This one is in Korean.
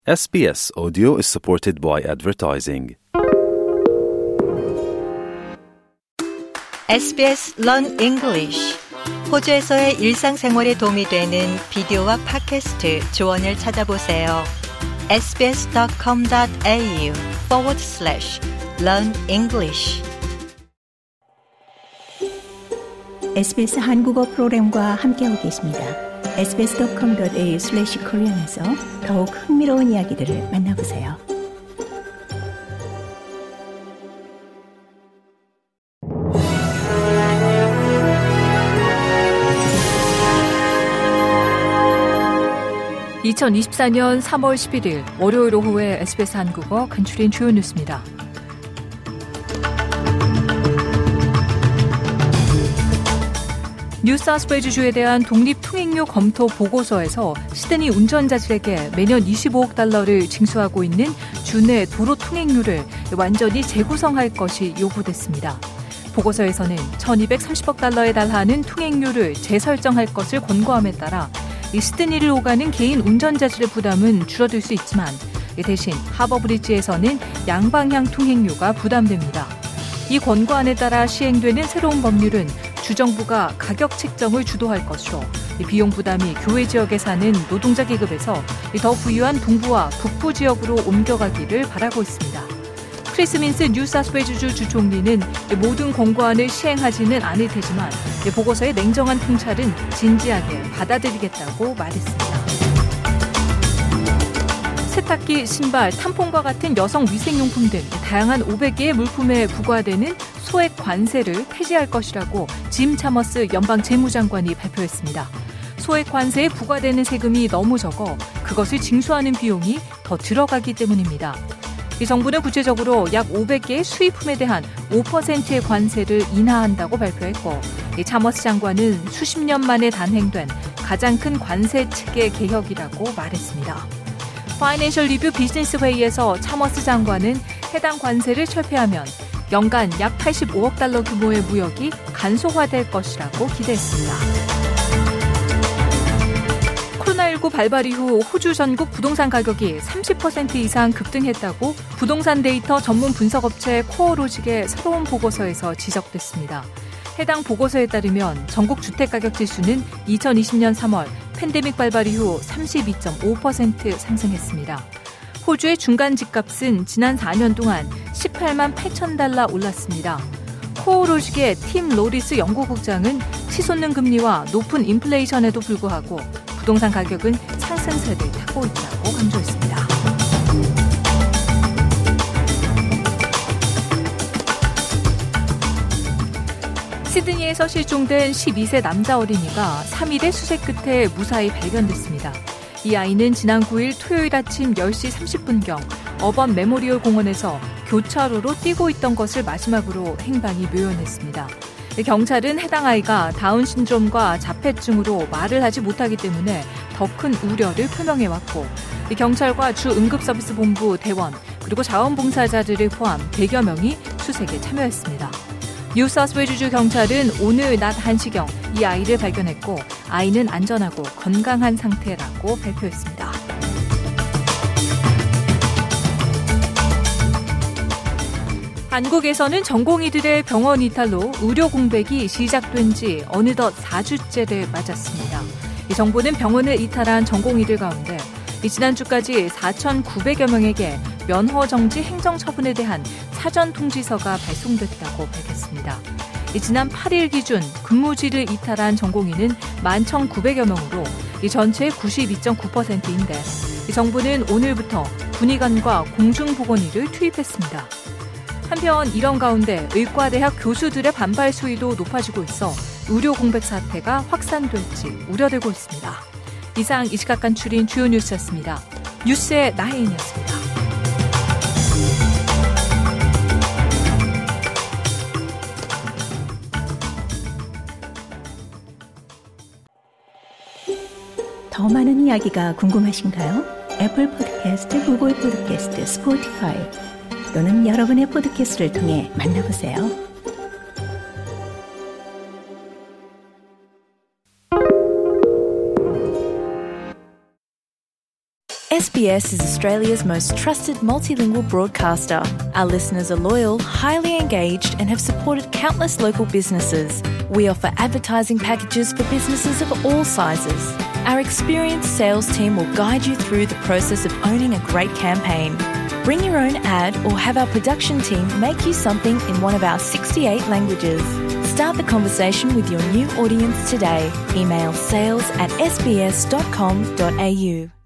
SBS Audio is supported by advertising. SBS Learn English. 호주에서의 일상생활에 도움이 되는 비디오와 팟캐스트 조언을 찾아보세요. sbs.com.au/learn English. SBS 한국어 프로그램과 함께하고 계십니다. sbs.com.au/korean에서 더욱 흥미로운 이야기들을 만나보세요. (2024년 3월 11일) 월요일 오후에 SBS 한국어 간추린 주요 뉴스입니다. 뉴사우스웨일즈주에 대한 독립통행료 검토 보고서에서 시드니 운전자들에게 매년 25억 달러를 징수하고 있는 주내 도로 통행료를 완전히 재구성할 것이 요구됐습니다. 보고서에서는 1230억 달러에 달하는 통행료를 재설정할 것을 권고함에 따라 시드니를 오가는 개인 운전자들의 부담은 줄어들 수 있지만 대신 하버브리지에서는 양방향 통행료가 부담됩니다. 이 권고안에 따라 시행되는 새로운 법률은 주정부가 가격 책정을 주도할 것이로 비용 부담이 교외 지역에 사는 노동자 계급에서 더 부유한 동부와 북부 지역으로 옮겨가기를 바라고 있습니다. 크리스 민스 뉴사우스웨일즈 주 총리는 모든 권고안을 시행하지는 않을 테지만 보고서의 냉정한 통찰은 진지하게 받아들이겠다고 말했습니다. 세탁기, 신발, 탐폰과 같은 여성 위생용품 등 다양한 500개의 물품에 부과되는 소액 관세를 폐지할 것이라고 짐 차머스 연방 재무장관이 발표했습니다. 소액 관세에 부과되는 세금이 너무 적어 그것을 징수하는 비용이 더 들어가기 때문입니다. 이 정부는 구체적으로 약 500개의 수입품에 대한 5%의 관세를 인하한다고 발표했고, 이 차머스 장관은 수십 년 만에 단행된 가장 큰 관세 체계 개혁이라고 말했습니다. 파이낸셜 리뷰 비즈니스 회의에서 차머스 장관은 해당 관세를 철폐하면 연간 약 85억 달러 규모의 무역이 간소화될 것이라고 기대했습니다. 코로나19 발발 이후 호주 전국 부동산 가격이 30% 이상 급등했다고 부동산 데이터 전문 분석업체 코어로직의 새로운 보고서에서 지적됐습니다. 해당 보고서에 따르면 전국 주택가격 지수는 2020년 3월 팬데믹 발발 이후 32.5% 상승했습니다. 호주의 중간 집값은 지난 4년 동안 18만 8천 달러 올랐습니다. 코어로직의 팀 로리스 연구국장은 치솟는 금리와 높은 인플레이션에도 불구하고 부동산 가격은 상승세를 타고 있다고 강조했습니다. 시드니에서 실종된 12세 남자 어린이가 3일의 수색 끝에 무사히 발견됐습니다. 이 아이는 지난 9일 토요일 아침 10시 30분경 어번 메모리얼 공원에서 교차로로 뛰고 있던 것을 마지막으로 행방이 묘연했습니다. 경찰은 해당 아이가 다운 신드롬과 자폐증으로 말을 하지 못하기 때문에 더 큰 우려를 표명해왔고, 경찰과 주 응급서비스 본부 대원 그리고 자원봉사자들을 포함 100여 명이 수색에 참여했습니다. 뉴사우스웨일즈 경찰은 오늘 낮 1시경 이 아이를 발견했고 아이는 안전하고 건강한 상태라고 발표했습니다. 한국에서는 전공의들의 병원 이탈로 의료 공백이 시작된 지 어느덧 4주째를 맞았습니다. 이 정부는 병원을 이탈한 전공의들 가운데 지난주까지 4,900여 명에게 면허정지 행정처분에 대한 사전 통지서가 발송됐다고 밝혔습니다. 지난 8일 기준 근무지를 이탈한 전공의는 11,900여 명으로 전체의 92.9%인데 정부는 오늘부터 군의관과 공중보건의를 투입했습니다. 한편 이런 가운데 의과대학 교수들의 반발 수위도 높아지고 있어 의료 공백 사태가 확산될지 우려되고 있습니다. 이상 이 시각 간추린 주요 뉴스였습니다. 뉴스의 나혜인이었습니다. 더 많은 이야기가 궁금하신가요? 애플 팟캐스트, 구글 팟캐스트, 스포티파이 또는 여러분의 팟캐스트를 통해 만나보세요. SBS is Australia's most trusted multilingual broadcaster. Our listeners are loyal, highly engaged, and have supported countless local businesses. We offer advertising packages for businesses of all sizes. Our experienced sales team will guide you through the process of owning a great campaign. Bring your own ad or have our production team make you something in one of our 68 languages. Start the conversation with your new audience today. Email sales@sbs.com.au.